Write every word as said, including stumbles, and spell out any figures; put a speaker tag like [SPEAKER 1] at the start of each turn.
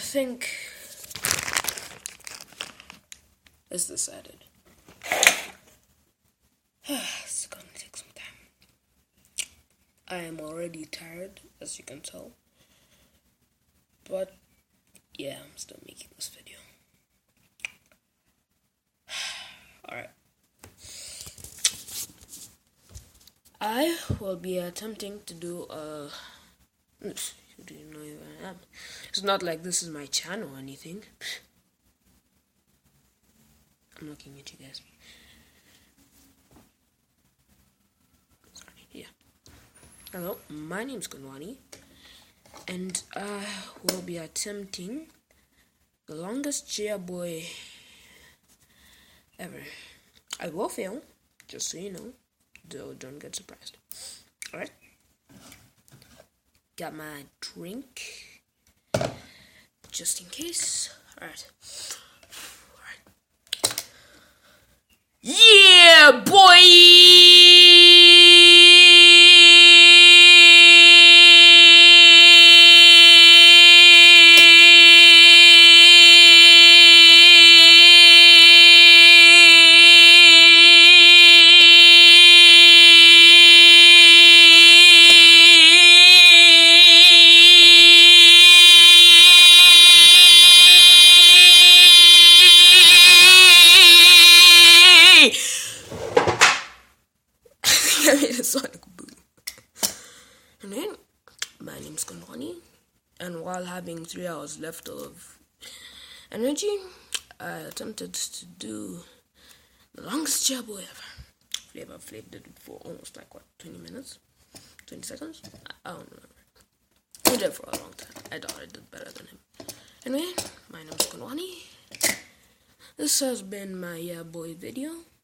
[SPEAKER 1] think it's decided. It's gonna take some time. I am already tired, as you can tell. But yeah, I'm still making this video. Alright. I will be attempting to do a... Who do you know who I am? It's not like this is my channel or anything. I'm looking at you guys. Sorry, yeah. Hello, my name's Kunwani, and I will be attempting the longest jailboy ever. I will fail, just so you know. Though don't get surprised. Alright. Got my drink. Just in case. Alright. Alright. Yeah, boy! I made a sonic boom. And then, my name's Kunwani, and while having three hours left of energy, I attempted to do the longest jailboy ever. Flavor Flav did it for almost like, what, twenty minutes? twenty seconds? I don't remember. He did it for a long time. I thought I did better than him. Anyway, my name's Kunwani. This has been my yeah boy video.